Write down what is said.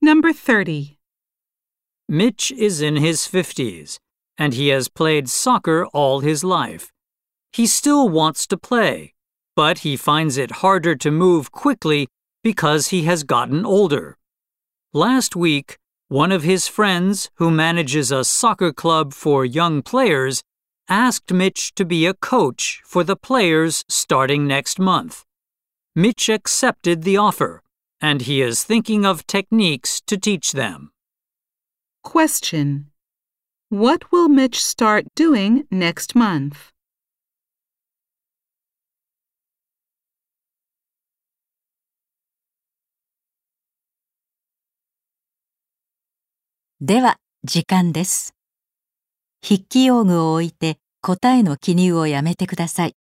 Number 30. Mitch is in his 50s, and he has played soccer all his life. He still wants to play, but he finds it harder to move quickly because he has gotten older. Last week, one of his friends, who manages a soccer club for young players, asked Mitch to be a coach for the players starting next month. Mitch accepted the offer, and he is thinking of techniques to teach them. Question. What will Mitch start doing next month? では、時間です。筆記用具を置いて答えの記入をやめてください。